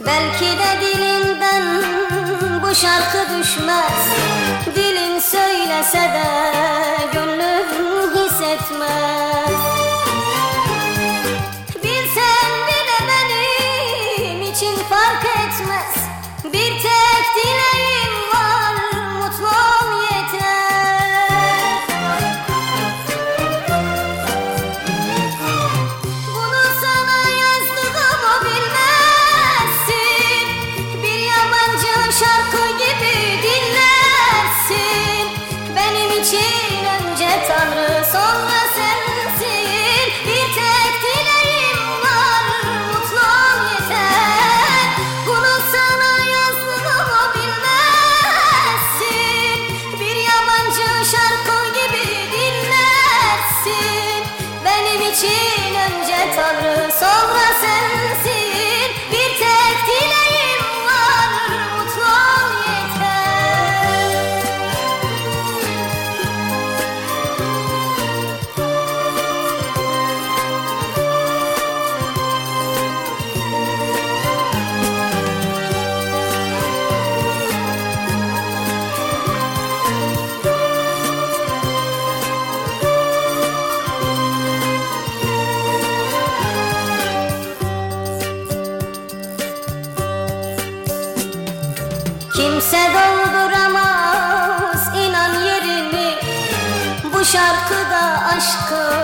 Belki de dilinden bu şarkı düşmez. Dilin söylese de gönlüm hissetmez. Bir sen bir de benim için fark etmez. Bir tek dileğim var, mutlu ol yeter. Bunu sana yazdığımı bilmezsin. Bir yabancı şarkı gibi dinlersin. Benim için önce Tanrı, sonra sensin. Bir tek dileğim var, mutlu ol yeter. Bunu sana yazdığımı bilmezsin. Bir yabancı şarkı gibi dinlersin. Benim için önce Tanrı, sonra sensin. Bir tek dileğim var, mutlu ol yeter. Kimse dolduramaz inan yerini, bu şarkıda aşkın